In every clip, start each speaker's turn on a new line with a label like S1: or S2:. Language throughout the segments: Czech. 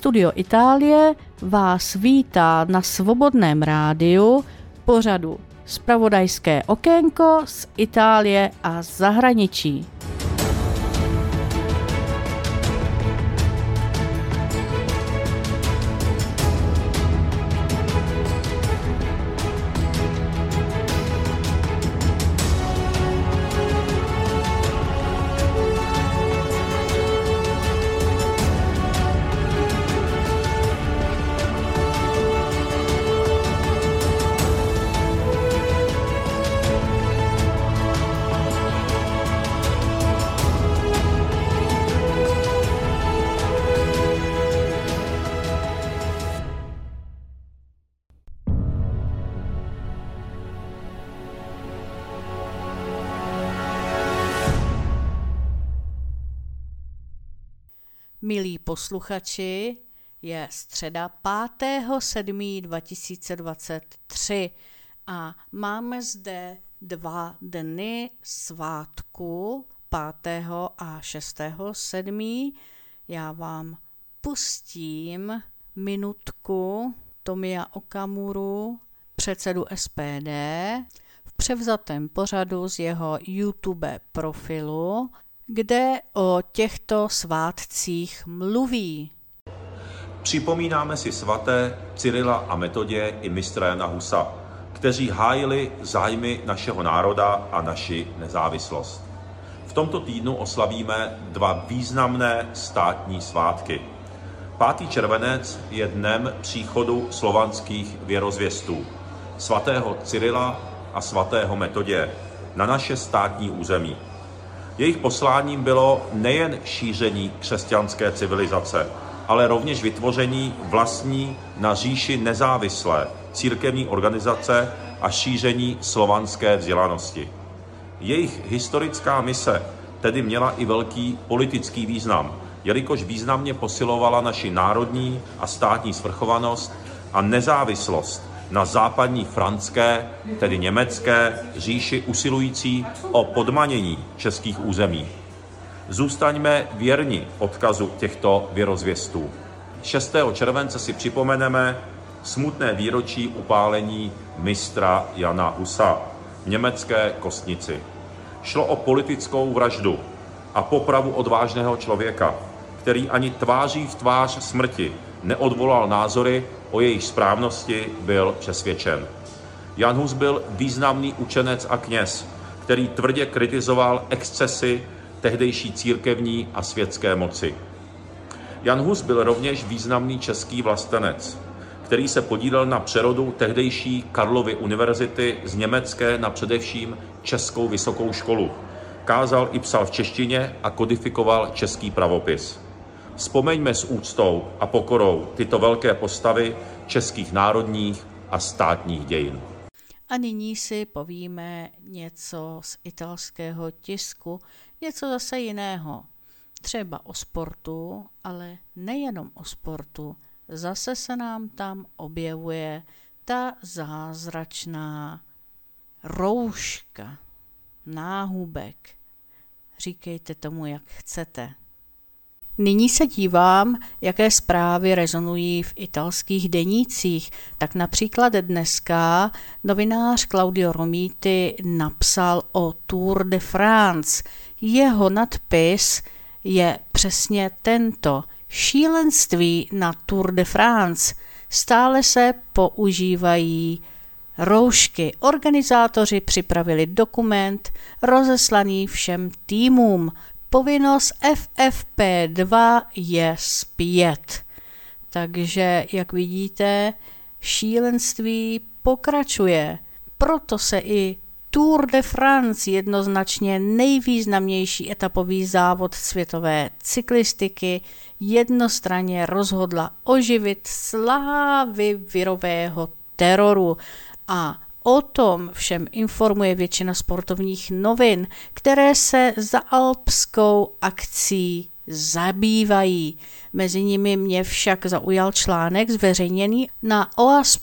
S1: Studio Itálie vás vítá na Svobodném rádiu pořadu Zpravodajské okénko z Itálie a zahraničí. Milí posluchači, je středa 5.7.2023 a máme zde 2 dny svátku 5. a 6.7. Já vám pustím minutku Tomia Okamuru, předsedu SPD, v převzatém pořadu z jeho YouTube profilu, kde o těchto svátcích mluví.
S2: Připomínáme si svaté Cyrila a Metodě i mistra Jana Husa, kteří hájili zájmy našeho národa a naši nezávislost. V tomto týdnu oslavíme 2 významné státní svátky. 5. červenec je dnem příchodu slovanských věrozvěstů, svatého Cyrila a svatého Metodě, na naše státní území. Jejich posláním bylo nejen šíření křesťanské civilizace, ale rovněž vytvoření vlastní na říši nezávislé církevní organizace a šíření slovanské vzdělanosti. Jejich historická mise tedy měla i velký politický význam, jelikož významně posilovala naši národní a státní svrchovanost a nezávislost na západní franské, tedy německé, říši usilující o podmanění českých území. Zůstaňme věrni odkazu těchto věrozvěstů. 6. července si připomeneme smutné výročí upálení mistra Jana Husa v německé Kostnici. Šlo o politickou vraždu a popravu odvážného člověka, který ani tváří v tvář smrti neodvolal názory, o jejich správnosti byl přesvědčen. Jan Hus byl významný učenec a kněz, který tvrdě kritizoval excesy tehdejší církevní a světské moci. Jan Hus byl rovněž významný český vlastenec, který se podílel na přerodu tehdejší Karlovy univerzity z německé na především českou vysokou školu. Kázal i psal v češtině a kodifikoval český pravopis. Vzpomeňme s úctou a pokorou tyto velké postavy českých národních a státních dějin.
S1: A nyní si povíme něco z italského tisku, něco zase jiného. Třeba o sportu, ale nejenom o sportu. Zase se nám tam objevuje ta zázračná rouška, náhubek. Říkejte tomu, jak chcete. Nyní se dívám, jaké zprávy rezonují v italských denících. Tak například dneska novinář Claudio Romiti napsal o Tour de France. Jeho nadpis je přesně tento. Šílenství na Tour de France. Stále se používají roušky. Organizátoři připravili dokument rozeslaný všem týmům. Povinnost FFP2 je zpět. Takže, jak vidíte, šílenství pokračuje. Proto se i Tour de France, jednoznačně nejvýznamnější etapový závod světové cyklistiky, jednostranně rozhodla oživit slávy virového teroru. A o tom všem informuje většina sportovních novin, které se zaalpskou akcí zabývají. Mezi nimi mě však zaujal článek zveřejněný na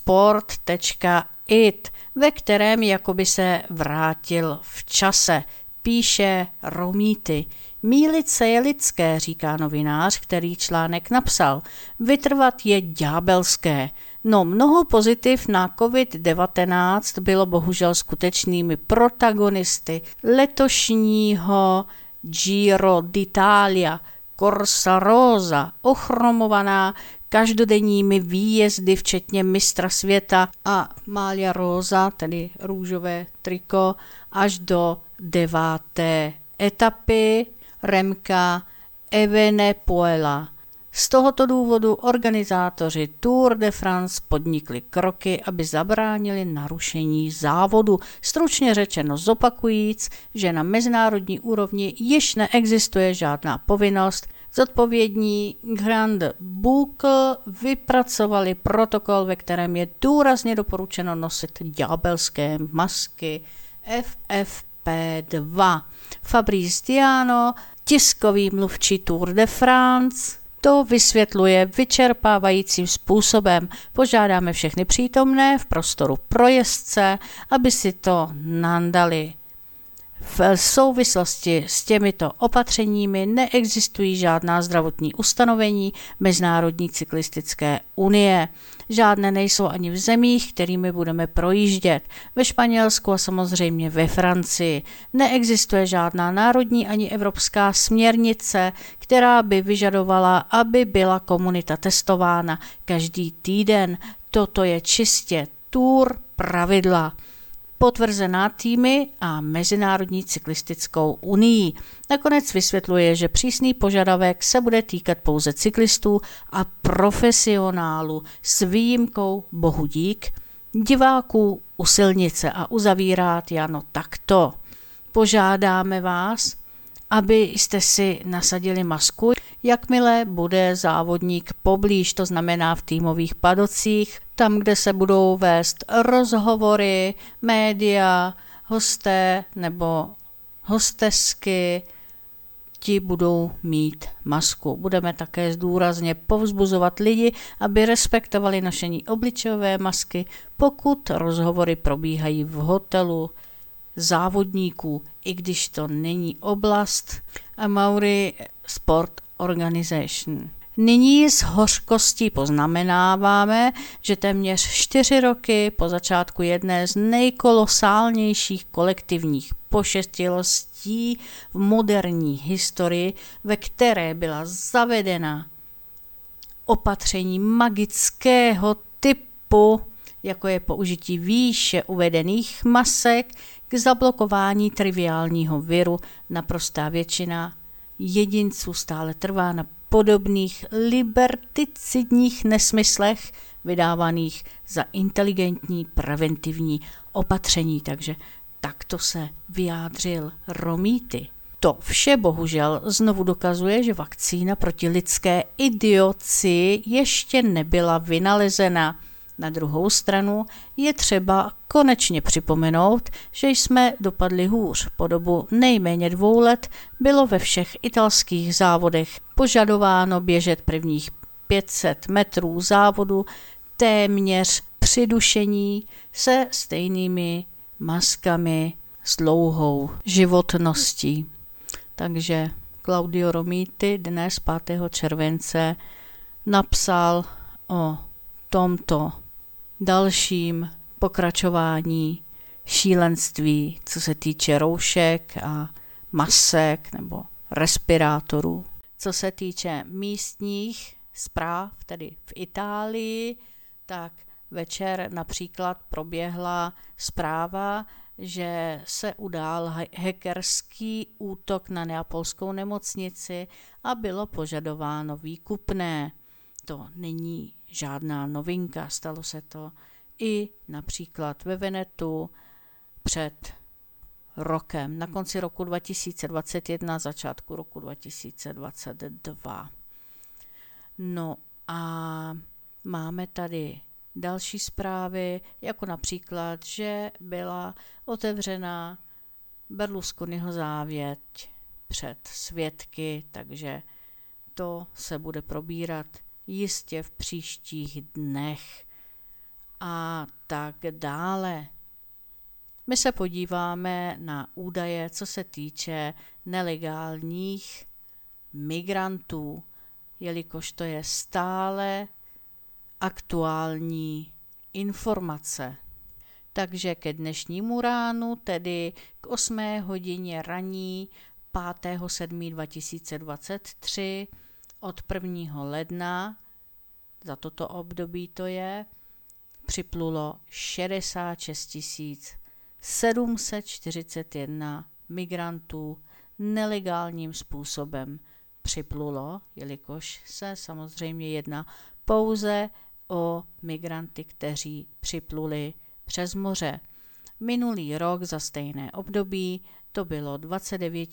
S1: oasport.it, ve kterém jakoby se vrátil v čase. Píše Romiti. Mýlit se je lidské, říká novinář, který článek napsal. Vytrvat je ďábelské. No, mnoho pozitiv na COVID-19 bylo bohužel skutečnými protagonisty letošního Giro d'Italia. Corsa Rosa, ochromovaná každodenními výjezdy, včetně mistra světa a Maglia Rosa, tedy růžové triko, až do 9. etapy Remka Evenepoela. Z tohoto důvodu organizátoři Tour de France podnikli kroky, aby zabránili narušení závodu. Stručně řečeno zopakujíc, že na mezinárodní úrovni již neexistuje žádná povinnost. Zodpovědní Grand Boucle vypracovali protokol, ve kterém je důrazně doporučeno nosit ďábelské masky FFP2. Fabrice Diano, tiskový mluvčí Tour de France, to vysvětluje vyčerpávajícím způsobem. Požádáme všechny přítomné v prostoru pro jezdce, aby si to nandali. V souvislosti s těmito opatřeními neexistují žádná zdravotní ustanovení Mezinárodní cyklistické unie. Žádné nejsou ani v zemích, kterými budeme projíždět. Ve Španělsku a samozřejmě ve Francii neexistuje žádná národní ani evropská směrnice, která by vyžadovala, aby byla komunita testována každý týden. Toto je čistě Tour pravidla, potvrzená týmy a Mezinárodní cyklistickou unii. Nakonec vysvětluje, že přísný požadavek se bude týkat pouze cyklistů a profesionálů s výjimkou, bohu dík, diváků u silnice a uzavírá Jano takto. Požádáme vás, abyste si nasadili masku, jakmile bude závodník poblíž, to znamená v týmových padocích, tam, kde se budou vést rozhovory, média, hosté nebo hostesky, ti budou mít masku. Budeme také důrazně povzbuzovat lidi, aby respektovali nošení obličejové masky, pokud rozhovory probíhají v hotelu závodníků, i když to není oblast Amaury Sport Organization. Nyní s hořkostí poznamenáváme, že téměř 4 roky po začátku jedné z nejkolosálnějších kolektivních pošestilostí v moderní historii, ve které byla zavedena opatření magického typu, jako je použití výše uvedených masek k zablokování triviálního viru, naprostá většina jedinců stále trvá na podobných liberticidních nesmyslech vydávaných za inteligentní preventivní opatření. Takže takto se vyjádřil Romiti. To vše bohužel znovu dokazuje, že vakcína proti lidské idioci ještě nebyla vynalezena. Na druhou stranu je třeba konečně připomenout, že jsme dopadli hůř. Po dobu nejméně 2 let bylo ve všech italských závodech požadováno běžet prvních 500 metrů závodu téměř přidušení se stejnými maskami s dlouhou životností. Takže Claudio Romiti dnes 5. července napsal o tomto dalším pokračování šílenství, co se týče roušek a masek nebo respirátorů. Co se týče místních zpráv, tedy v Itálii, tak večer například proběhla zpráva, že se udál hackerský útok na neapolskou nemocnici a bylo požadováno výkupné. To není žádná novinka, stalo se to i například ve Venetu před rokem, na konci roku 2021, začátku roku 2022. No a máme tady další zprávy, jako například, že byla otevřena Berlusconiho závěť před svědky, takže to se bude probírat jistě v příštích dnech a tak dále. My se podíváme na údaje, co se týče nelegálních migrantů, jelikož to je stále aktuální informace. Takže ke dnešnímu ránu, tedy k 8 hodině raní 5.7.2023 od 1. ledna, za toto období to je, připlulo 66 741 migrantů nelegálním způsobem připlulo, jelikož se samozřejmě jedná pouze o migranty, kteří připluli přes moře. Minulý rok za stejné období to bylo 29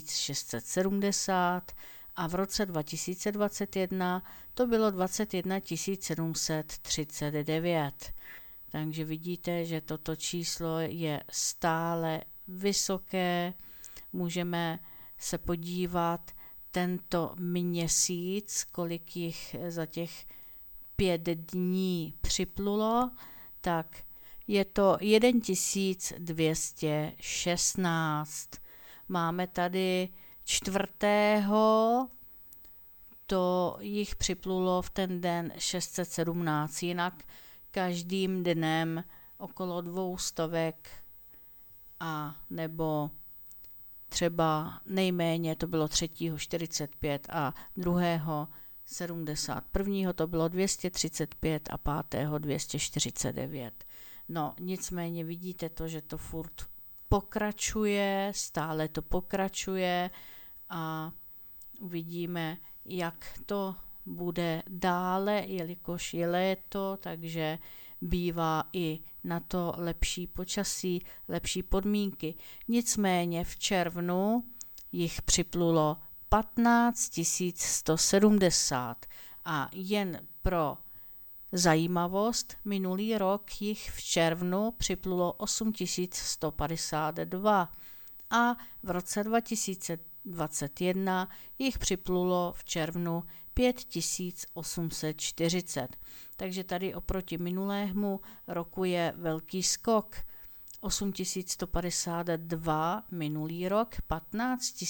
S1: 670 a v roce 2021 to bylo 21 739. Takže vidíte, že toto číslo je stále vysoké. Můžeme se podívat tento měsíc, kolik jich za těch 5 dní připlulo, tak je to 1216. Máme tady 4. to jich připlulo v ten den 617, jinak každým dnem okolo 200 a nebo třeba nejméně to bylo 3. 45 a 2. 71. to bylo 235 a 5. 249. No nicméně vidíte to, že to furt pokračuje, stále to pokračuje a uvidíme, jak to bude dále, jelikož je léto, takže bývá i na to lepší počasí, lepší podmínky. Nicméně v červnu jich připlulo 15 170 a jen pro zajímavost, minulý rok jich v červnu připlulo 8 152 a v roce 2021 jich připlulo v červnu 5 840. Takže tady oproti minulému roku je velký skok. 8 152 minulý rok, 15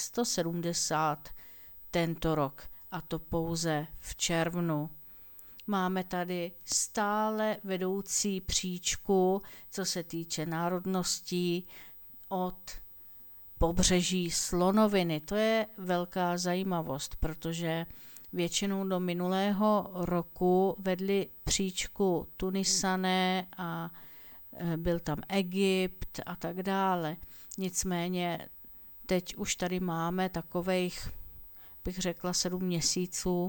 S1: 170 tento rok, a to pouze v červnu. Máme tady stále vedoucí příčku, co se týče národností od pobřeží slonoviny. To je velká zajímavost, protože většinou do minulého roku vedli příčku Tunisané a byl tam Egypt a tak dále. Nicméně teď už tady máme takových, bych řekla, 7 měsíců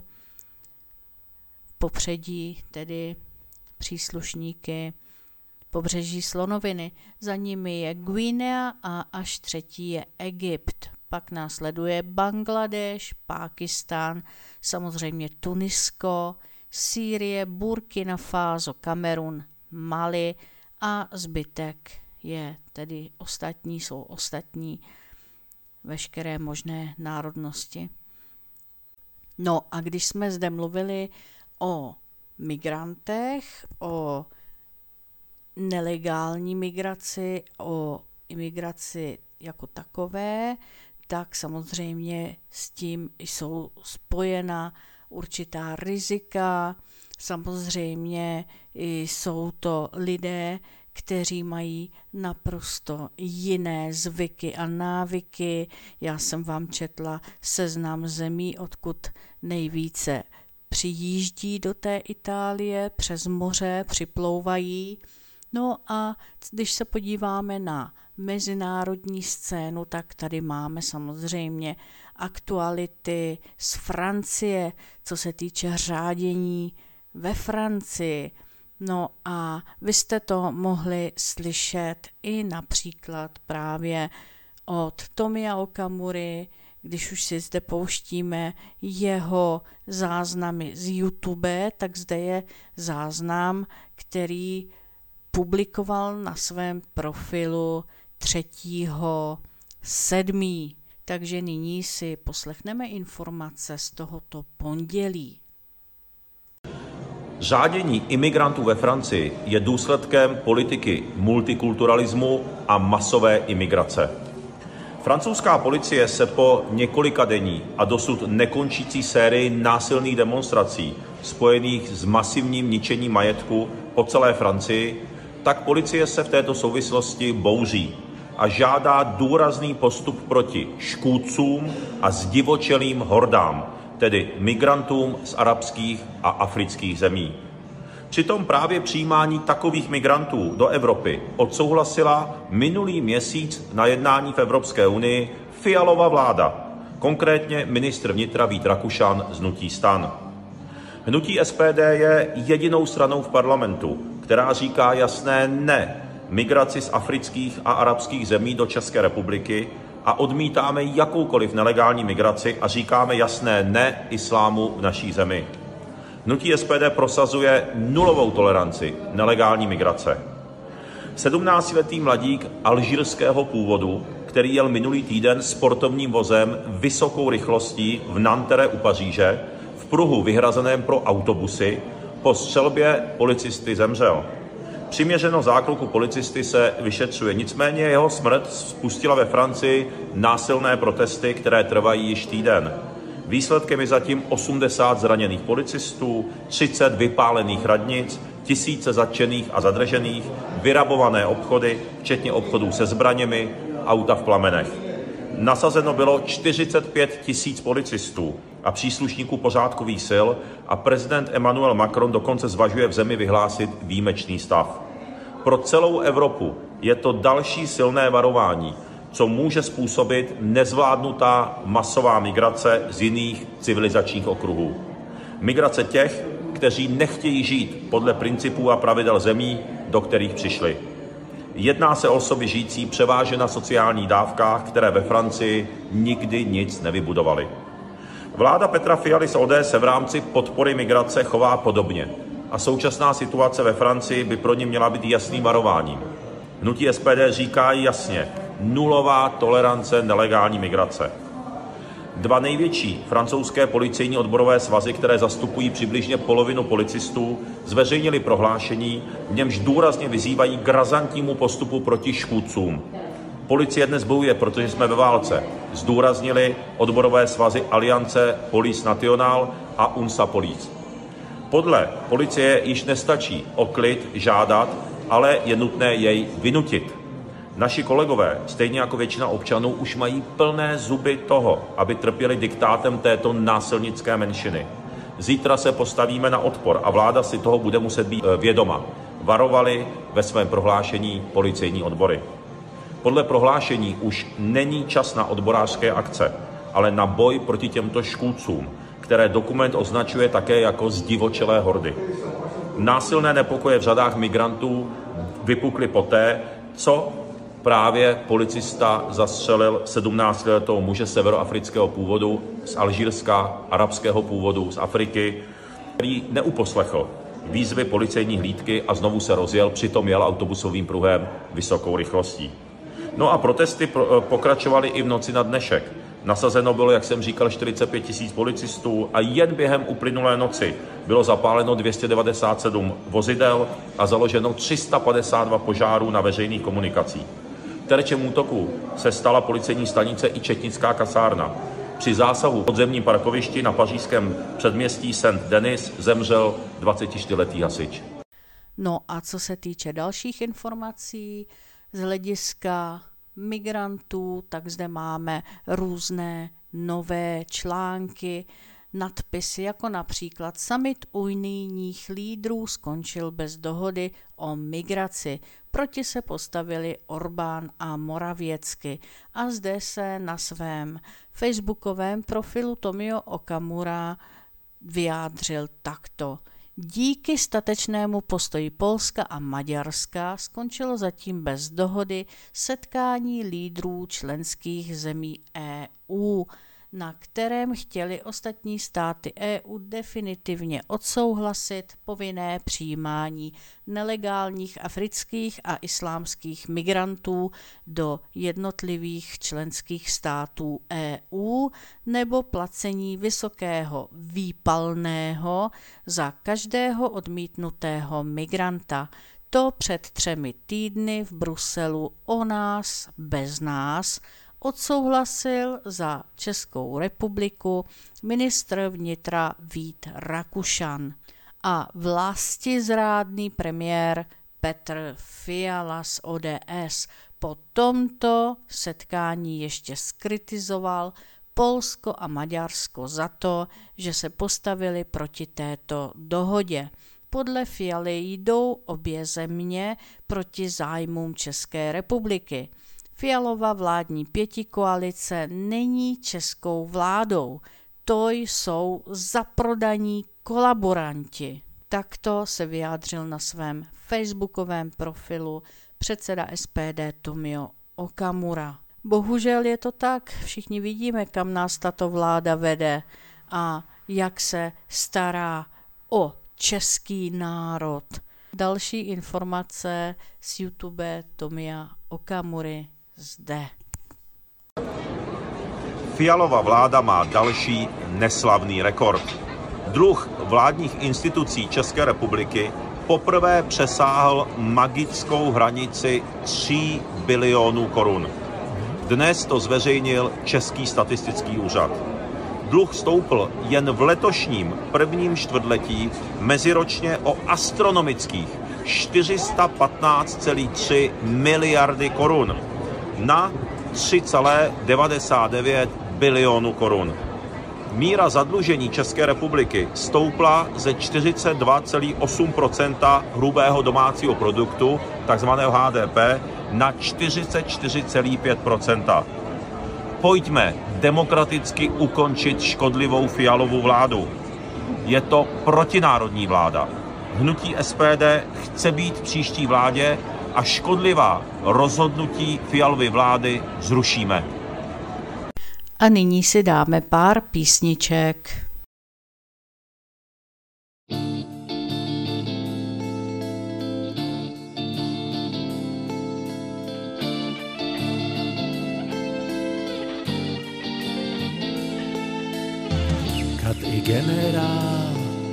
S1: v popředí, tedy příslušníky pobřeží slonoviny. Za nimi je Guinea a až 3. je Egypt. Pak následuje Bangladeš, Pákistán, samozřejmě Tunisko, Sýrie, Burkina Faso, Kamerun, Mali a zbytek je tedy ostatní, jsou ostatní veškeré možné národnosti. No a když jsme zde mluvili o migrantech, o nelegální migraci, o imigraci jako takové, tak samozřejmě s tím jsou spojena určitá rizika. Samozřejmě jsou to lidé, kteří mají naprosto jiné zvyky a návyky. Já jsem vám četla seznam zemí, odkud nejvíce přijíždí do té Itálie, přes moře připlouvají. No a když se podíváme na mezinárodní scénu, tak tady máme samozřejmě aktuality z Francie, co se týče řádění ve Francii. No a vy jste to mohli slyšet i například právě od Tomia Okamury, když už si zde pouštíme jeho záznamy z YouTube, tak zde je záznam, který publikoval na svém profilu 3.7. Takže nyní si poslechneme informace z tohoto pondělí.
S2: Řádění imigrantů ve Francii je důsledkem politiky multikulturalismu a masové imigrace. Francouzská policie se po několikadenní a dosud nekončící sérii násilných demonstrací spojených s masivním ničením majetku po celé Francii, tak policie se v této souvislosti bouří a žádá důrazný postup proti škůdcům a zdivočelým hordám, tedy migrantům z arabských a afrických zemí. Přitom právě přijímání takových migrantů do Evropy odsouhlasila minulý měsíc na jednání v Evropské unii Fialova vláda, konkrétně ministr vnitra Vít Rakušan z hnutí STAN. Hnutí SPD je jedinou stranou v parlamentu, která říká jasné ne migraci z afrických a arabských zemí do České republiky a odmítáme jakoukoliv nelegální migraci a říkáme jasné ne islámu v naší zemi. Hnutí SPD prosazuje nulovou toleranci nelegální migrace. 17letý mladík alžírského původu, který jel minulý týden sportovním vozem vysokou rychlostí v Nanterre u Paříže, v pruhu vyhrazeném pro autobusy, po střelbě policisty zemřel. Přiměřenost zákroku policisty se vyšetřuje, nicméně jeho smrt spustila ve Francii násilné protesty, které trvají již týden. Výsledkem je zatím 80 zraněných policistů, 30 vypálených radnic, tisíce zatčených a zadržených, vyrabované obchody, včetně obchodů se zbraněmi, auta v plamenech. Nasazeno bylo 45 000 policistů a příslušníků pořádkových sil a prezident Emmanuel Macron dokonce zvažuje v zemi vyhlásit výjimečný stav. Pro celou Evropu je to další silné varování, co může způsobit nezvládnutá masová migrace z jiných civilizačních okruhů. Migrace těch, kteří nechtějí žít podle principů a pravidel zemí, do kterých přišli. Jedná se o osoby žijící převážně na sociálních dávkách, které ve Francii nikdy nic nevybudovaly. Vláda Petra Fialy z ODS se v rámci podpory migrace chová podobně a současná situace ve Francii by pro ně měla být jasným varováním. Hnutí SPD říká jasně, nulová tolerance nelegální migrace. Dva největší francouzské policejní odborové svazy, které zastupují přibližně polovinu policistů, zveřejnili prohlášení, v němž důrazně vyzývají k razantnímu postupu proti škůdcům. Policie dnes bojuje, protože jsme ve válce, zdůraznili odborové svazy Aliance Police Nationale a UNSA Police. Podle policie již nestačí o klid žádat, ale je nutné jej vynutit. Naši kolegové, stejně jako většina občanů, už mají plné zuby toho, aby trpěli diktátem této násilnické menšiny. Zítra se postavíme na odpor a vláda si toho bude muset být vědoma, varovali ve svém prohlášení policejní odbory. Podle prohlášení už není čas na odborářské akce, ale na boj proti těmto škůdcům, které dokument označuje také jako zdivočelé hordy. Násilné nepokoje v řadách migrantů vypukly poté, co právě policista zastřelil 17letou muže severoafrického původu, z Alžírska, arabského původu, z Afriky, který neuposlechl výzvy policejní hlídky a znovu se rozjel, přitom jel autobusovým pruhem vysokou rychlostí. No a protesty pokračovaly i v noci na dnešek. Nasazeno bylo, jak jsem říkal, 45 000 policistů a jen během uplynulé noci bylo zapáleno 297 vozidel a založeno 352 požárů na veřejných komunikacích. Terčem útoku se stala policejní stanice i četnická kasárna. Při zásahu v podzemním parkovišti na pařížském předměstí Saint-Denis zemřel 24letý hasič.
S1: No a co se týče dalších informací z hlediska migrantů, tak zde máme různé nové články, nadpisy, jako například Summit unijních lídrů skončil bez dohody o migraci. Proti se postavili Orbán a Morawiecki. A zde se na svém facebookovém profilu Tomio Okamura vyjádřil takto. Díky statečnému postoji Polska a Maďarska skončilo zatím bez dohody setkání lídrů členských zemí EU. na kterém chtěli ostatní státy EU definitivně odsouhlasit povinné přijímání nelegálních afrických a islámských migrantů do jednotlivých členských států EU nebo placení vysokého výpalného za každého odmítnutého migranta. To před 3 týdny v Bruselu o nás, bez nás odsouhlasil za Českou republiku ministr vnitra Vít Rakušan a vlastizrádný premiér Petr Fiala z ODS po tomto setkání ještě zkritizoval Polsko a Maďarsko za to, že se postavili proti této dohodě. Podle Fialy jdou obě země proti zájmům České republiky. Fialova vládní pětikoalice není českou vládou, to jsou zaprodaní kolaboranti. Takto se vyjádřil na svém facebookovém profilu předseda SPD Tomio Okamura. Bohužel je to tak, všichni vidíme, kam nás tato vláda vede a jak se stará o český národ. Další informace z YouTube Tomia Okamury zde.
S2: Fialova vláda má další neslavný rekord. Dluh vládních institucí České republiky poprvé přesáhl magickou hranici 3 bilionů korun. Dnes to zveřejnil Český statistický úřad. Dluh stoupl jen v letošním prvním čtvrtletí meziročně o astronomických 415,3 miliardy korun na 3,99 bilionu korun. Míra zadlužení České republiky stoupla ze 42,8% hrubého domácího produktu, takzvaného HDP, na 44,5%. Pojďme demokraticky ukončit škodlivou Fialovu vládu. Je to protinárodní vláda. Hnutí SPD chce být v příští vládě a škodlivá rozhodnutí Fialovy vlády zrušíme.
S1: A nyní si dáme pár písniček.
S3: Kat i generál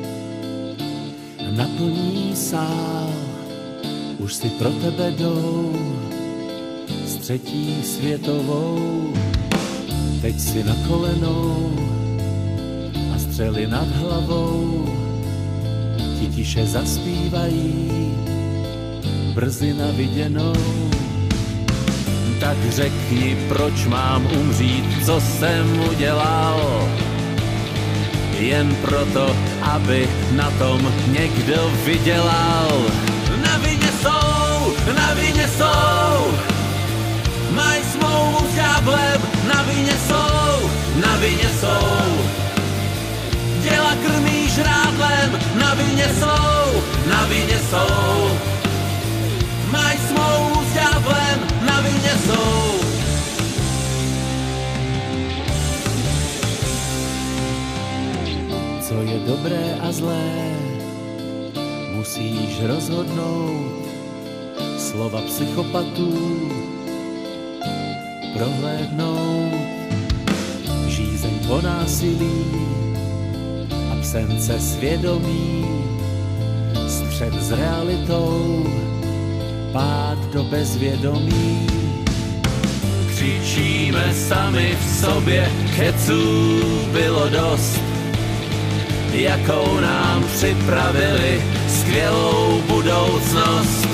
S3: naplní sál, už si pro tebe jdou s 3. světovou. Teď si na kolenou a střely nad hlavou ti tiše zaspívají brzy na viděnou. Tak řekni, proč mám umřít, co jsem udělal, jen proto, aby na tom někdo vydělal. Na vině jsou, mají smlouvu s ďáblem, na vině jsou, děla krmí žrádlem, na vině jsou, mají smlouvu s ďáblem, na vině jsou. Co je dobré a zlé, musíš rozhodnout. Slova psychopatů prohlédnout. Žízeň po násilí, absence svědomí, střet s realitou, pád do bezvědomí. Křičíme sami v sobě, keců bylo dost, jakou nám připravili skvělou budoucnost.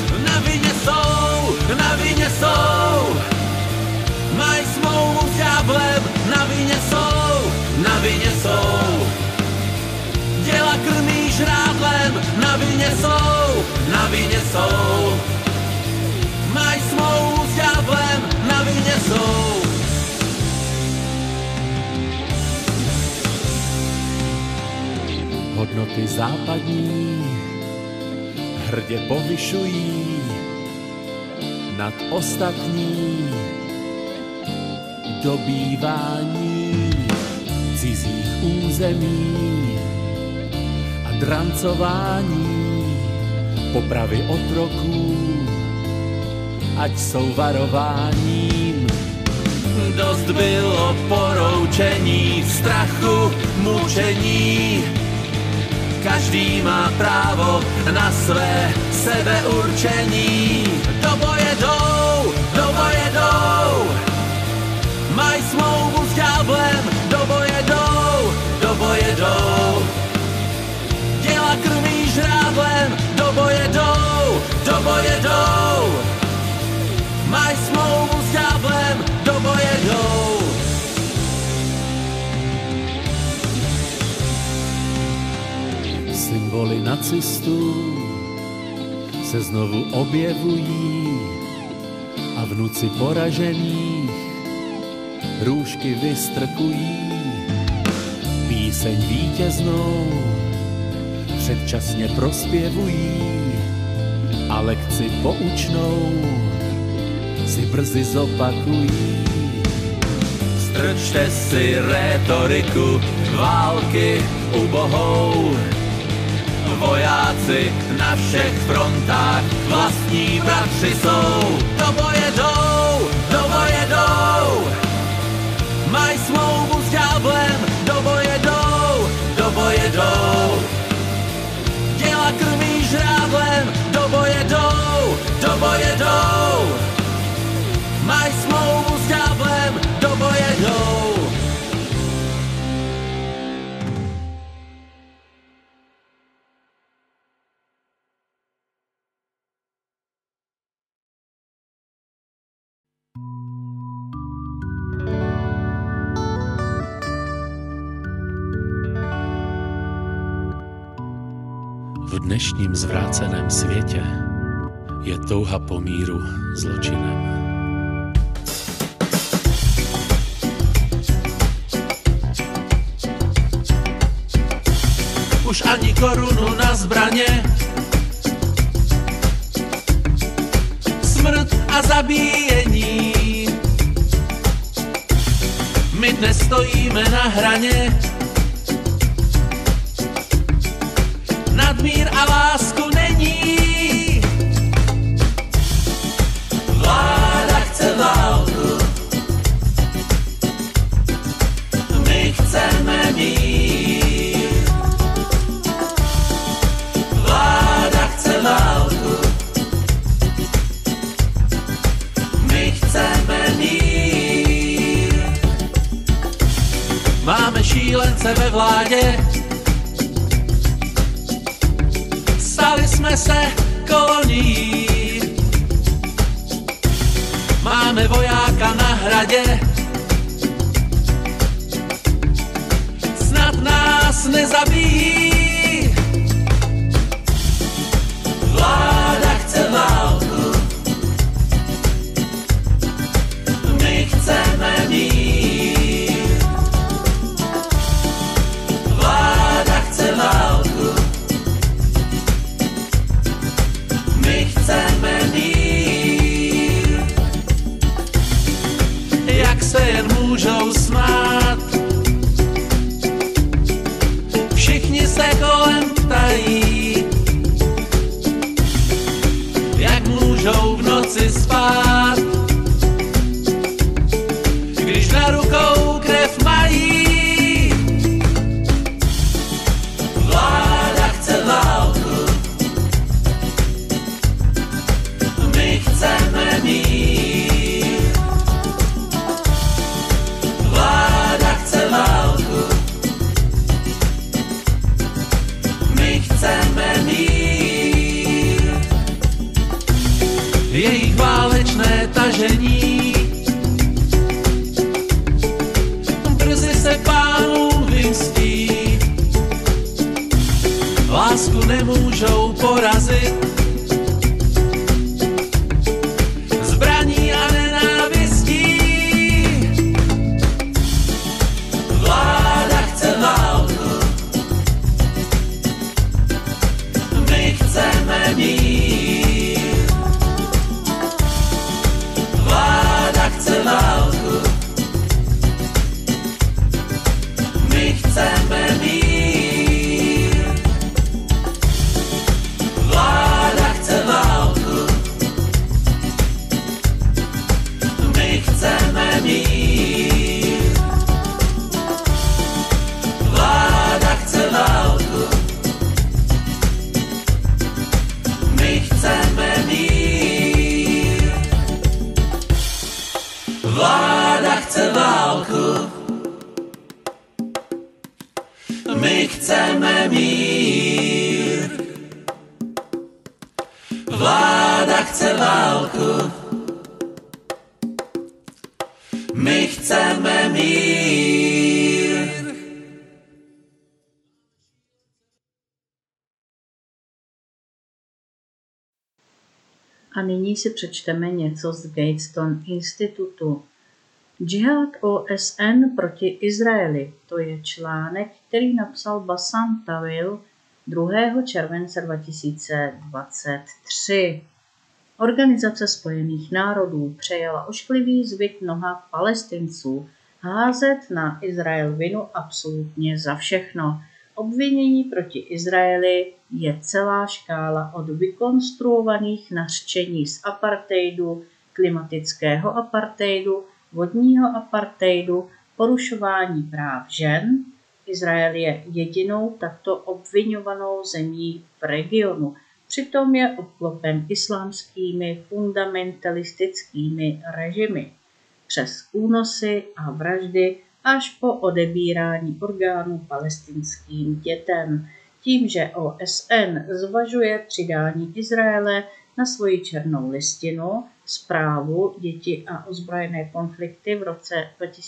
S3: Na vině jsou, mají smlouvu s ďáblem, na vině jsou, děla krmí žrádlem, na vině jsou, mají smlouvu s ďáblem, na vině jsou. Hodnoty západní hrdě povyšují nad ostatní dobývání. cizích území a drancování, popravy otroků, ať jsou varováním. Dost bylo poroučení, strachu, mučení. Každý má právo na své sebeurčení. Do boje jdou, maj smlouvu s ďáblem. Do boje jdou, děla krví žrádlem. Do boje jdou, maj smlouvu s ďáblem. Do boje jdou. Symboly nacistů se znovu objevují a vnuci poražených růžky vystrkují. Píseň vítěznou předčasně prospěvují a lekci poučnou si brzy zopakují. Strčte si rétoriku války ubohou. Vojáci na všech frontách vlastní bratři jsou. Do boje jdou, maj smlouvu s ďáblem. Do boje jdou, děla krví žrádlem. Do boje jdou, maj smlouvu s ďáblem. Do boje jdou. V dnešním zvráceném světě je touha po míru zločinem. Už ani korunu na zbraně, smrt a zabíjení. My dnes stojíme na hraně, nadmír a lásku není. Vláda chce válku, my chceme mír. Vláda chce válku, my chceme mír. Máme šílence ve vládě, stali jsme se kolonií. Máme vojáka na hradě, snad nás nezabijí. Vláda chce válku, my chceme mír. Vláda chce válku, my chceme mír. Jak se jen můžou smát, všichni se kolem ptají. Jak můžou v noci spát, když na rukou krev mají. Vláda chce válku, my chceme mír. Vláda chce válku, my chceme mír. Jejich válečné tažení brzy se pánům vymstí. Lásku nemůžou porazit zbraní a nenávistí. Vláda chce válku, my chceme mír. Vláda chce válku, my mír. Vláda chce válku, my chceme mír. Vláda chce válku, my chceme mír. Vláda chce válku, my chceme mír.
S1: A nyní si přečteme něco z Gatestone institutu. Džihad OSN proti Izraeli, to je článek, který napsal Bassam Tawil 2. července 2023. Organizace spojených národů přejala ošklivý zvyk mnoha Palestinců házet na Izrael vinu absolutně za všechno. Obvinění proti Izraeli je celá škála od vykonstruovaných nařčení z apartheidu, klimatického apartheidu, vodního apartheidu, porušování práv žen. Izrael je jedinou takto obviňovanou zemí v regionu. Přitom je obklopen islámskými fundamentalistickými režimy. Přes únosy a vraždy až po odebírání orgánů palestinským dětem. Tím, že OSN zvažuje přidání Izraele na svoji černou listinu, zprávu Děti a ozbrojené konflikty v roce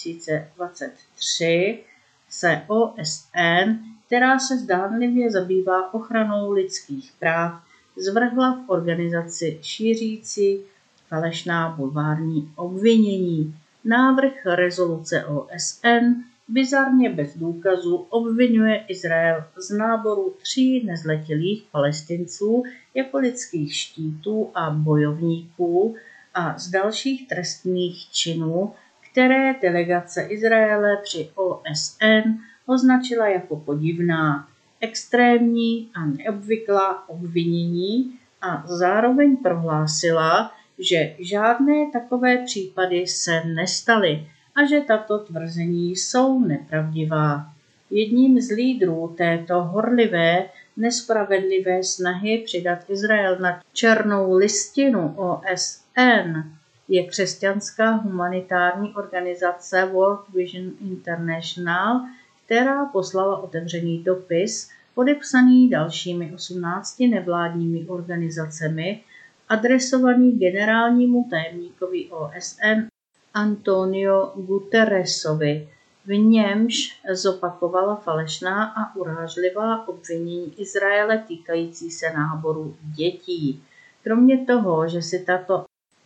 S1: 2023, se OSN, která se zdánlivě zabývá ochranou lidských práv, zvrhla v organizaci šířící falešná bulvární obvinění. Návrh rezoluce OSN bizarně bez důkazů obvinuje Izrael z náboru 3 nezletilých Palestinců jako lidských štítů a bojovníků a z dalších trestných činů, které delegace Izraele při OSN označila jako podivná, extrémní a neobvyklá obvinění a zároveň prohlásila, že žádné takové případy se nestaly a že tato tvrzení jsou nepravdivá. Jedním z lídrů této horlivé, nespravedlivé snahy přidat Izrael na černou listinu OSN je křesťanská humanitární organizace World Vision International, která poslala otevřený dopis podepsaný dalšími 18 nevládními organizacemi, adresovaný generálnímu tajemníkovi OSN Antonio Guterresovi. V němž zopakovala falešná a urážlivá obvinění Izraele týkající se náboru dětí. Kromě toho, že si tato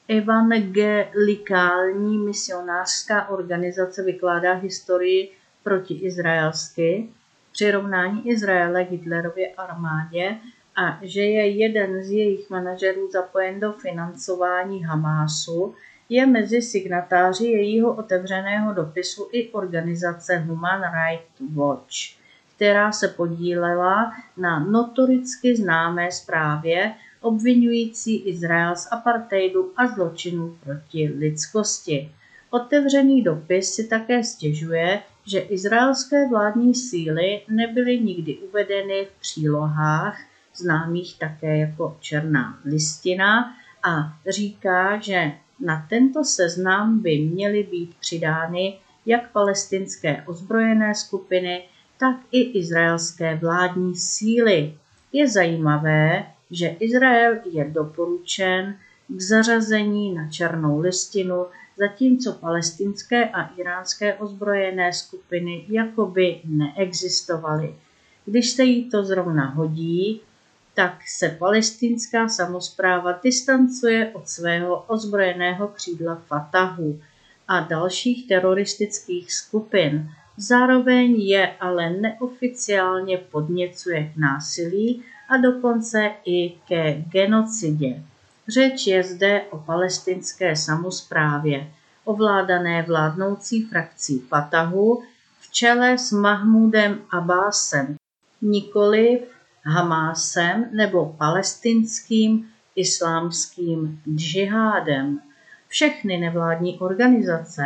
S1: evangelikální misionářská organizace vykládá historii protiizraelsky, přirovnání Izraele k Hitlerově armádě a že je jeden z jejich manažerů zapojen do financování Hamásu, je mezi signatáři jejího otevřeného dopisu i organizace Human Rights Watch, která se podílela na notoricky známé zprávě obvinující Izrael z apartheidu a zločinů proti lidskosti. Otevřený dopis si také stěžuje, že izraelské vládní síly nebyly nikdy uvedeny v přílohách, známých také jako černá listina, a říká, že na tento seznam by měly být přidány jak palestinské ozbrojené skupiny, tak i izraelské vládní síly. Je zajímavé, že Izrael je doporučen k zařazení na černou listinu, zatímco palestinské a iránské ozbrojené skupiny jakoby neexistovaly. Když se jí to zrovna hodí, tak se palestinská samospráva distancuje od svého ozbrojeného křídla Fatahu a dalších teroristických skupin. Zároveň je ale neoficiálně podněcuje k násilí a dokonce i ke genocidě. Řeč je zde o palestinské samosprávě, ovládané vládnoucí frakcí Fatahu v čele s Mahmudem Abbásem, nikoliv Hamásem nebo palestinským islámským džihádem. Všechny nevládní organizace,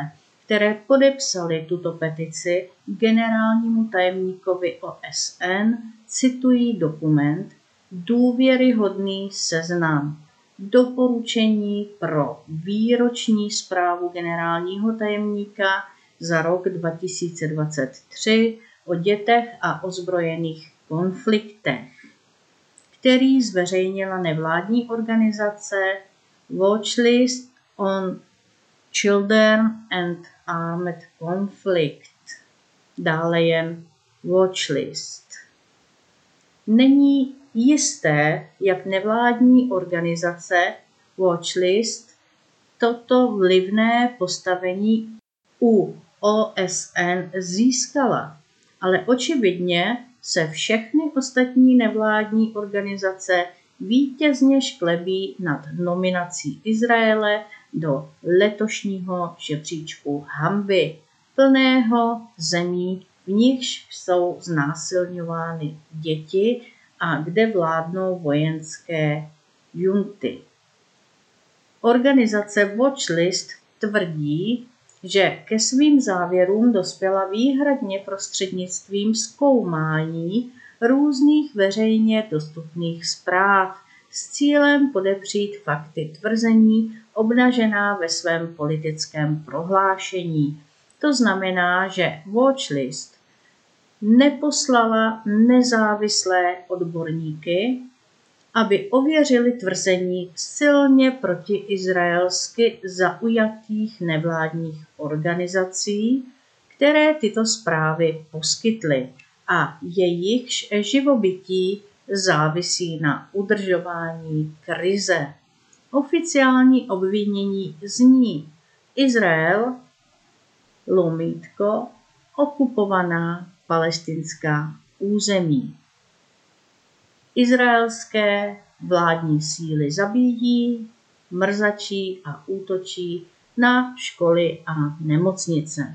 S1: které podepsali tuto petici, generálnímu tajemníkovi OSN citují dokument Důvěryhodný seznam doporučení pro výroční zprávu generálního tajemníka za rok 2023 o dětech a ozbrojených konfliktech, který zveřejnila nevládní organizace Watchlist on Children and Armed Conflict, dále jen Watchlist. Není jisté, jak nevládní organizace Watchlist toto vlivné postavení u OSN získala, ale očividně se všechny ostatní nevládní organizace vítězně šklebí nad nominací Izraele do letošního žebříčku hanby, plného zemí, v nichž jsou znásilňovány děti a kde vládnou vojenské junty. Organizace Watchlist tvrdí, že ke svým závěrům dospěla výhradně prostřednictvím zkoumání různých veřejně dostupných zpráv s cílem podepřít fakty tvrzení obnažená ve svém politickém prohlášení. To znamená, že Watchlist neposlala nezávislé odborníky, aby ověřili tvrzení silně protiizraelsky zaujatých nevládních organizací, které tyto zprávy poskytly a jejichž živobytí závisí na udržování krize. Oficiální obvinění zní: Izrael, lomítko, okupovaná palestinská území. Izraelské vládní síly zabíjí, mrzačí a útočí na školy a nemocnice.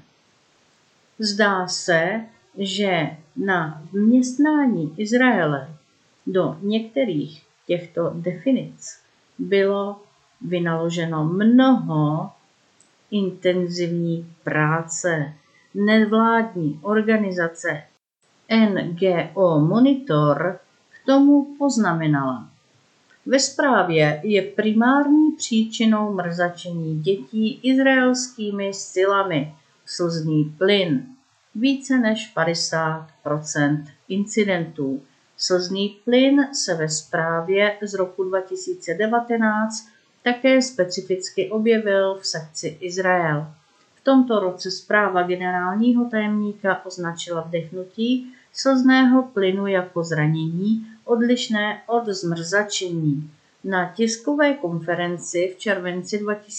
S1: Zdá se, že na vměstnání Izraele do některých těchto definic bylo vynaloženo mnoho intenzivní práce. Nevládní organizace NGO Monitor k tomu poznamenala: ve zprávě je primární příčinou mrzačení dětí izraelskými silami slzný plyn. Více než 50% incidentů. Slzný plyn se ve zprávě z roku 2019 také specificky objevil v sekci Izrael. V tomto roce zpráva generálního tajemníka označila vdechnutí slzného plynu jako zranění odlišné od zmrzačení. Na tiskové konferenci v červenci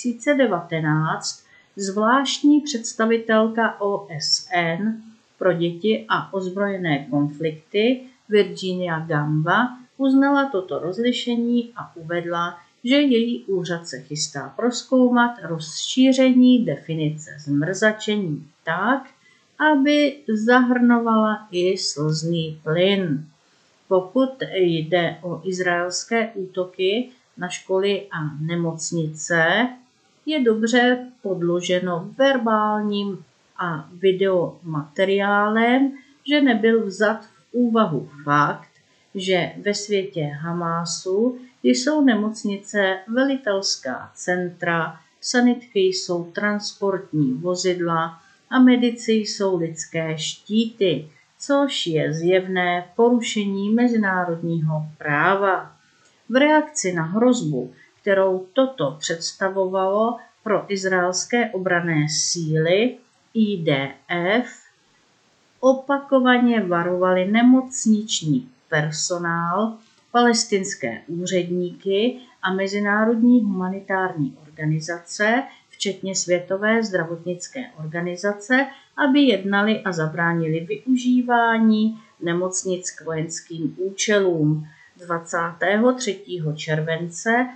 S1: 2019 zvláštní představitelka OSN pro děti a ozbrojené konflikty Virginia Gamba uznala toto rozlišení a uvedla, že její úřad se chystá prozkoumat rozšíření definice zmrzačení tak, aby zahrnovala i slzný plyn. Pokud jde o izraelské útoky na školy a nemocnice, je dobře podloženo verbálním a videomateriálem, že nebyl vzat v úvahu fakt, že ve světě Hamásu jsou nemocnice velitelská centra, sanitky jsou transportní vozidla a medici jsou lidské štíty, což je zjevné porušení mezinárodního práva. V reakci na hrozbu, kterou toto představovalo pro izraelské obranné síly, IDF opakovaně varovali nemocniční personál, palestinské úředníky a mezinárodní humanitární organizace, včetně Světové zdravotnické organizace, aby jednali a zabránili využívání nemocnic k vojenským účelům. 23. července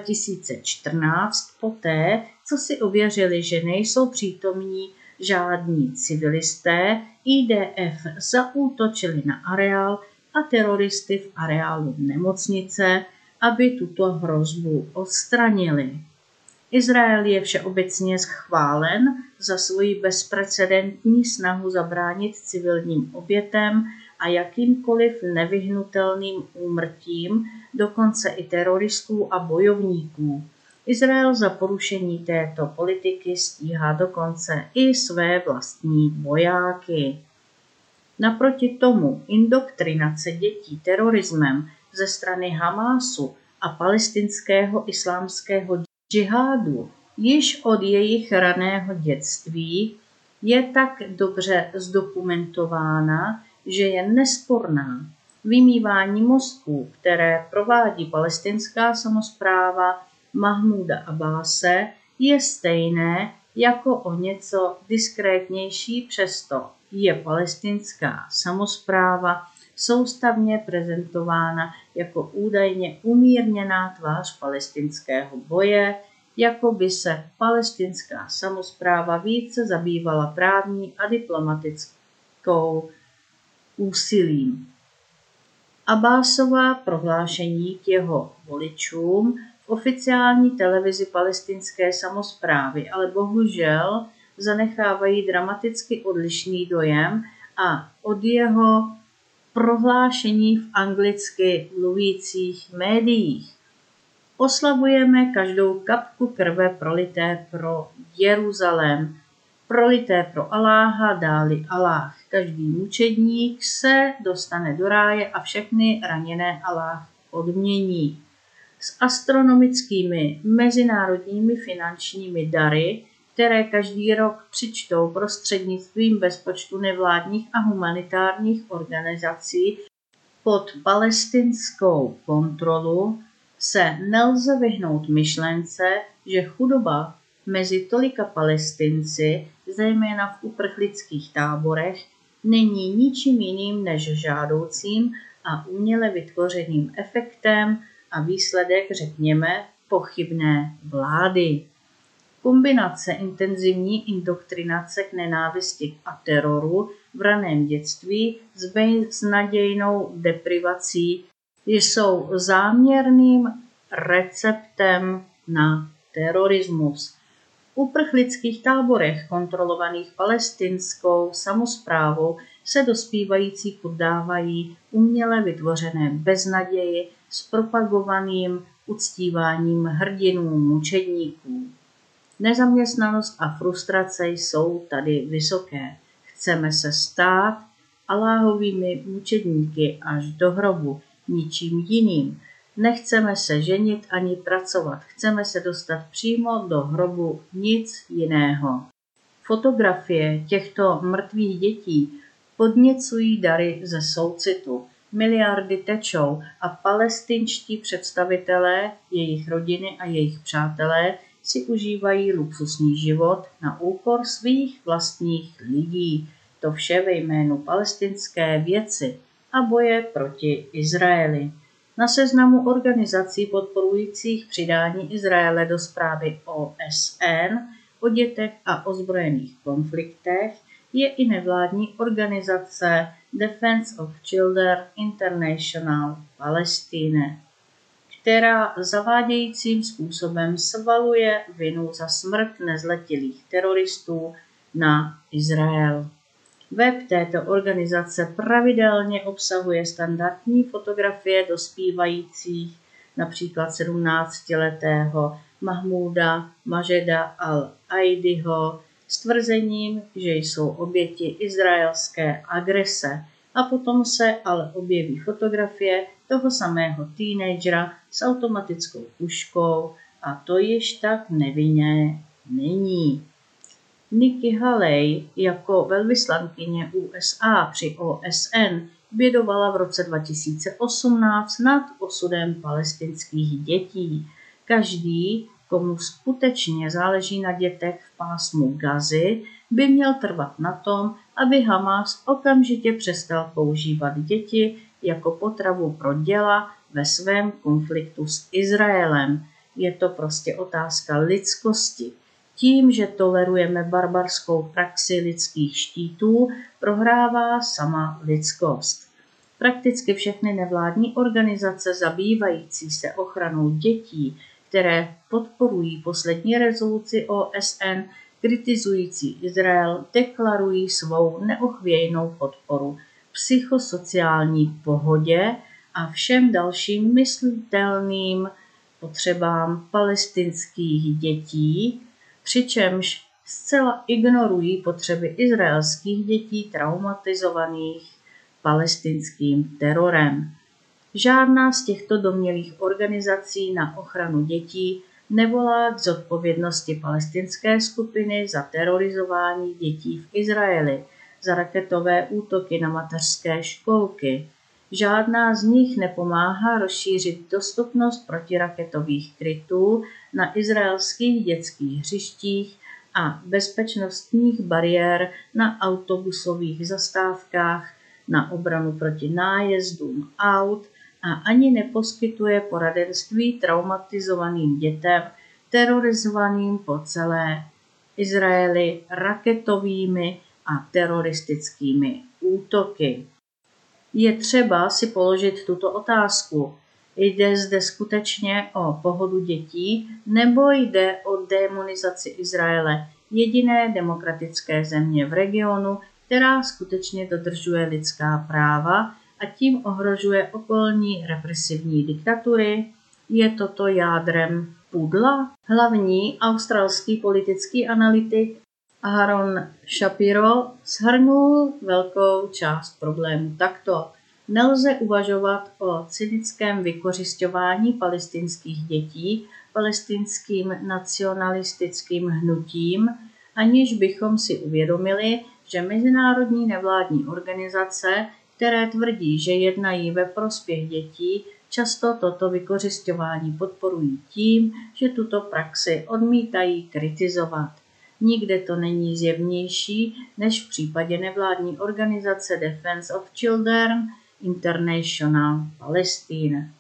S1: 2014 poté, co si ověřili, že nejsou přítomní žádní civilisté, IDF zaútočili na areál a teroristy v areálu nemocnice, aby tuto hrozbu odstranili. Izrael je všeobecně chválen za svoji bezprecedentní snahu zabránit civilním obětem a jakýmkoliv nevyhnutelným úmrtím, dokonce i teroristů a bojovníků. Izrael za porušení této politiky stíhá dokonce i své vlastní vojáky. Naproti tomu indoktrinace dětí terorismem ze strany Hamásu a palestinského islámského džihádu již od jejich raného dětství je tak dobře zdokumentována, že je nesporná. Vymývání mozků, které provádí palestinská samospráva Mahmúda Abbáse, je stejné jako o něco diskrétnější, přesto je palestinská samospráva soustavně prezentována jako údajně umírněná tvář palestinského boje, jako by se palestinská samospráva více zabývala právní a diplomatickou úsilím. Abbásova prohlášení k jeho voličům v oficiální televizi palestinské samosprávy ale bohužel zanechávají dramaticky odlišný dojem a od jeho prohlášení v anglicky mluvících médiích. Oslavujeme každou kapku krve prolité pro Jeruzalém, prolité pro Aláha, dáli Aláh. Každý mučedník se dostane do ráje a všechny raněné Aláh odmění. S astronomickými mezinárodními finančními dary, které každý rok přičtou prostřednictvím bezpočtu nevládních a humanitárních organizací pod palestinskou kontrolu, se nelze vyhnout myšlence, že chudoba mezi tolika Palestinci, zejména v uprchlických táborech, není ničím jiným než žádoucím a uměle vytvořeným efektem a výsledek, řekněme, pochybné vlády. Kombinace intenzivní indoktrinace k nenávisti a teroru v raném dětství s beznadějnou deprivací jsou záměrným receptem na terorismus. V uprchlických táborech kontrolovaných palestinskou samosprávou se dospívající poddávají uměle vytvořené beznaději s propagovaným uctíváním hrdinů mučedníků. Nezaměstnanost a frustrace jsou tady vysoké. Chceme se stát Aláhovými mučedníky až do hrobu, ničím jiným. Nechceme se ženit ani pracovat, chceme se dostat přímo do hrobu, nic jiného. Fotografie těchto mrtvých dětí podněcují dary ze soucitu. Miliardy tečou a palestinští představitelé, jejich rodiny a jejich přátelé si užívají luxusní život na úkor svých vlastních lidí. To vše ve jménu palestinské věci a boje proti Izraeli. Na seznamu organizací podporujících přidání Izraele do zprávy OSN o dětech a ozbrojených konfliktech je i nevládní organizace Defense of Children International Palestine, která zavádějícím způsobem svaluje vinu za smrt nezletilých teroristů na Izrael. Web této organizace pravidelně obsahuje standardní fotografie dospívajících, například 17letého Mahmúda Majeda al-Aidiho, s tvrzením, že jsou oběti izraelské agrese, a potom se ale objeví fotografie toho samého teenagera s automatickou puškou a to již tak nevinně není. Nikki Haley jako velvyslankyně USA při OSN bědovala v roce 2018 nad osudem palestinských dětí. Každý, komu skutečně záleží na dětech v pásmu Gazy, by měl trvat na tom, aby Hamas okamžitě přestal používat děti jako potravu pro děla ve svém konfliktu s Izraelem. Je to prostě otázka lidskosti. Tím, že tolerujeme barbarskou praxi lidských štítů, prohrává sama lidskost. Prakticky všechny nevládní organizace zabývající se ochranou dětí
S4: které podporují poslední rezoluci OSN kritizující Izrael, deklarují svou neochvějnou podporu psychosociální pohodě a všem dalším myslitelným potřebám palestinských dětí, přičemž zcela ignorují potřeby izraelských dětí traumatizovaných palestinským terorem. Žádná z těchto domnělých organizací na ochranu dětí nevolá k zodpovědnosti palestinské skupiny za terorizování dětí v Izraeli, za raketové útoky na mateřské školky. Žádná z nich nepomáhá rozšířit dostupnost protiraketových krytů na izraelských dětských hřištích a bezpečnostních bariér na autobusových zastávkách na obranu proti nájezdům aut a ani neposkytuje poradenství traumatizovaným dětem terorizovaným po celé Izraeli raketovými a teroristickými útoky. Je třeba si položit tuto otázku. Jde zde skutečně o pohodu dětí, nebo jde o démonizaci Izraele, jediné demokratické země v regionu, která skutečně dodržuje lidská práva a tím ohrožuje okolní represivní diktatury? Je toto jádrem pudla? Hlavní australský politický analytik Aaron Shapiro shrnul velkou část problému takto. Nelze uvažovat o cynickém vykořisťování palestinských dětí palestinským nacionalistickým hnutím, aniž bychom si uvědomili, že mezinárodní nevládní organizace, které tvrdí, že jednají ve prospěch dětí, často toto vykořisťování podporují tím, že tuto praxi odmítají kritizovat. Nikde to není zjevnější než v případě nevládní organizace Defense of Children International Palestine,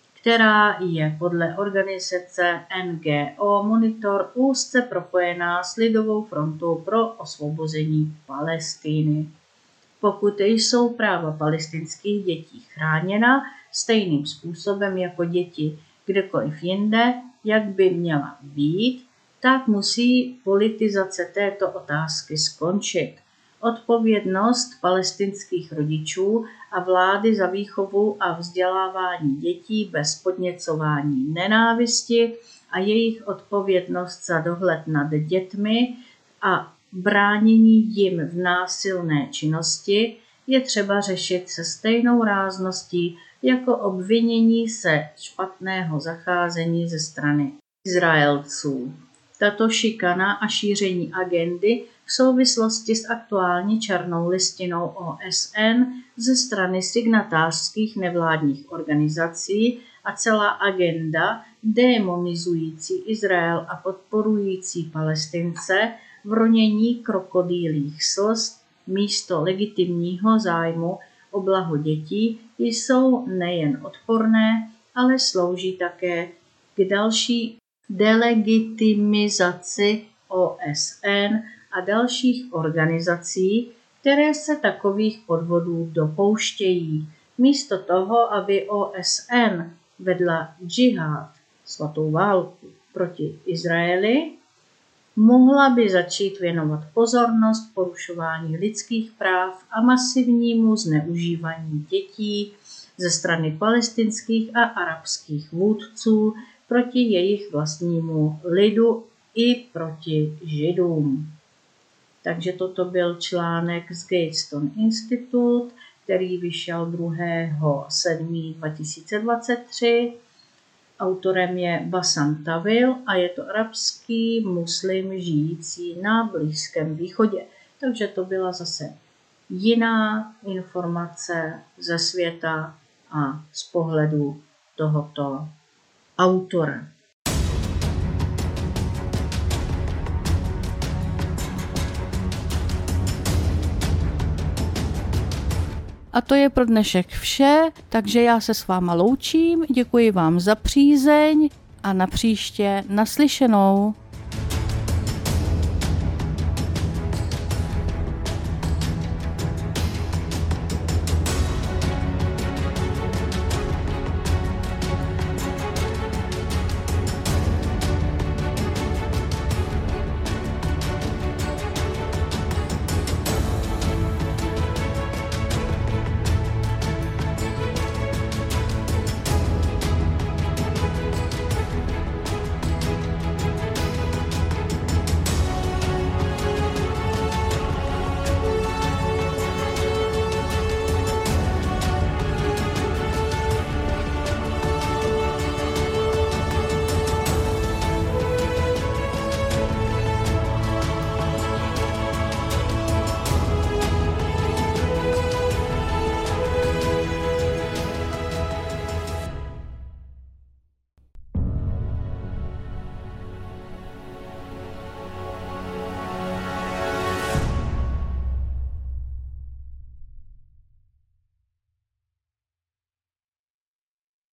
S4: která je podle organizace NGO Monitor úzce propojená s Lidovou frontou pro osvobození Palestiny. Pokud jsou práva palestinských dětí chráněna stejným způsobem jako děti kdekoliv jinde, jak by měla být, tak musí politizace této otázky skončit. Odpovědnost palestinských rodičů a vlády za výchovu a vzdělávání dětí bez podněcování nenávisti a jejich odpovědnost za dohled nad dětmi a bránění jim v násilné činnosti je třeba řešit se stejnou rázností jako obvinění se špatného zacházení ze strany Izraelců. Tato šikana a šíření agendy v souvislosti s aktuální černou listinou OSN ze strany signatářských nevládních organizací a celá agenda démonizující Izrael a podporující Palestince v ronění krokodýlích slz místo legitimního zájmu o blaho dětí jsou nejen odporné, ale slouží také k další delegitimizaci OSN a dalších organizací, které se takových podvodů dopouštějí. Místo toho, aby OSN vedla džihad, svatou válku proti Izraeli, mohla by začít věnovat pozornost porušování lidských práv a masivnímu zneužívání dětí ze strany palestinských a arabských vůdců proti jejich vlastnímu lidu i proti Židům. Takže toto byl článek z Gatestone Institute, který vyšel 2.7.2023. Autorem je Bassam Tawil a je to arabský muslim žijící na Blízkém východě. Takže to byla zase jiná informace ze světa a z pohledu tohoto autora.
S1: A to je pro dnešek vše, takže já se s váma loučím, děkuji vám za přízeň a napříště naslyšenou.